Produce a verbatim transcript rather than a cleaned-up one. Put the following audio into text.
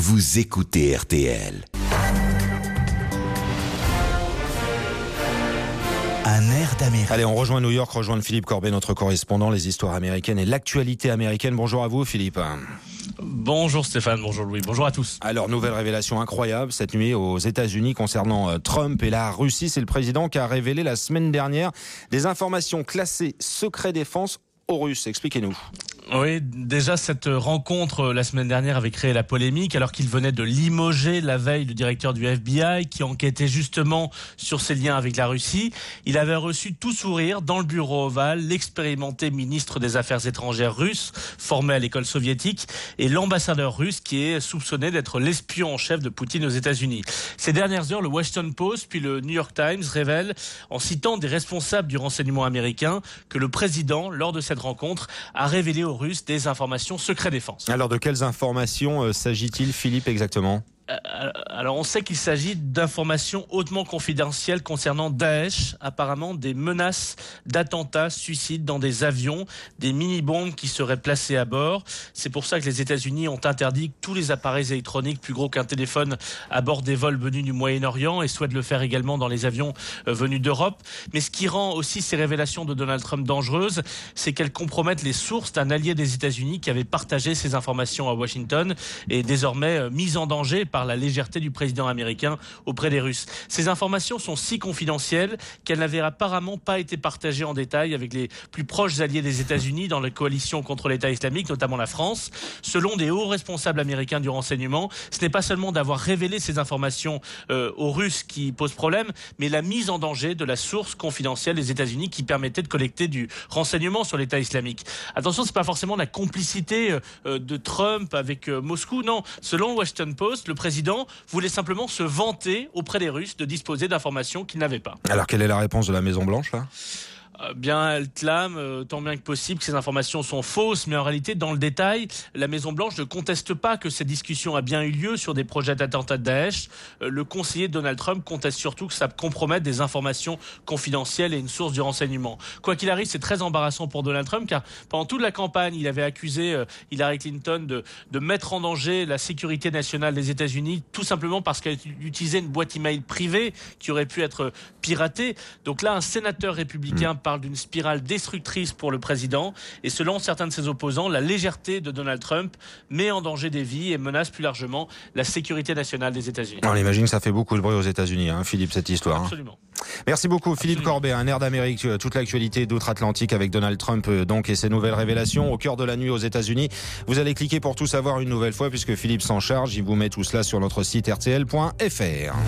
vous écoutez R T L. Un air d'Amérique. Allez, on rejoint New York, rejoindre Philippe Corbet, notre correspondant, les histoires américaines et l'actualité américaine. Bonjour à vous, Philippe. Bonjour Stéphane, bonjour Louis, bonjour à tous. Alors, nouvelle révélation incroyable cette nuit aux États-Unis concernant euh, Trump et la Russie. C'est le président qui a révélé la semaine dernière des informations classées secret défense aux Russes. Expliquez-nous. Oui, déjà cette rencontre la semaine dernière avait créé la polémique alors qu'il venait de limoger la veille le directeur du F B I qui enquêtait justement sur ses liens avec la Russie. Il avait reçu tout sourire dans le bureau ovale l'expérimenté ministre des Affaires étrangères russe formé à l'école soviétique et l'ambassadeur russe qui est soupçonné d'être l'espion en chef de Poutine aux États-Unis. Ces dernières heures, le Washington Post puis le New York Times révèlent, en citant des responsables du renseignement américain, que le président, lors de cette rencontre, a révélé aux Russes des informations secret défense. Alors de quelles informations euh, s'agit-il, Philippe, exactement ? Alors on sait qu'il s'agit d'informations hautement confidentielles concernant Daesh, apparemment des menaces d'attentats, suicides dans des avions, des mini-bombes qui seraient placées à bord. C'est pour ça que les États-Unis ont interdit tous les appareils électroniques plus gros qu'un téléphone à bord des vols venus du Moyen-Orient et souhaitent le faire également dans les avions venus d'Europe. Mais ce qui rend aussi ces révélations de Donald Trump dangereuses, c'est qu'elles compromettent les sources d'un allié des États-Unis qui avait partagé ces informations à Washington et désormais mise en danger par la légèreté du président américain auprès des Russes. Ces informations sont si confidentielles qu'elles n'avaient apparemment pas été partagées en détail avec les plus proches alliés des États-Unis dans la coalition contre l'État islamique, notamment la France. Selon des hauts responsables américains du renseignement, ce n'est pas seulement d'avoir révélé ces informations euh, aux Russes qui pose problème, mais la mise en danger de la source confidentielle des États-Unis qui permettait de collecter du renseignement sur l'État islamique. Attention, c'est pas forcément la complicité euh, de Trump avec euh, Moscou, non. Selon le Washington Post, le président voulait simplement se vanter auprès des Russes de disposer d'informations qu'il n'avait pas. Alors quelle est la réponse de la Maison-Blanche là ? Bien, elle clame euh, tant bien que possible que ces informations sont fausses, mais en réalité, dans le détail, la Maison-Blanche ne conteste pas que cette discussion a bien eu lieu sur des projets d'attentats de Daesh. Euh, le conseiller de Donald Trump conteste surtout que ça compromette des informations confidentielles et une source du renseignement. Quoi qu'il arrive, c'est très embarrassant pour Donald Trump, car pendant toute la campagne, il avait accusé euh, Hillary Clinton de, de mettre en danger la sécurité nationale des États-Unis, tout simplement parce qu'elle utilisait une boîte email privée qui aurait pu être piratée. Donc là, un sénateur républicain parle d'une spirale destructrice pour le président et selon certains de ses opposants, la légèreté de Donald Trump met en danger des vies et menace plus largement la sécurité nationale des États-Unis. On imagine que ça fait beaucoup de bruit aux États-Unis, hein, Philippe, cette histoire. Absolument. Hein. Merci beaucoup, Philippe Absolument. Corbet, un air d'Amérique, toute l'actualité d'outre-Atlantique avec Donald Trump donc et ses nouvelles révélations au cœur de la nuit aux États-Unis. Vous allez cliquer pour tout savoir une nouvelle fois puisque Philippe s'en charge. Il vous met tout cela sur notre site r t l point f r.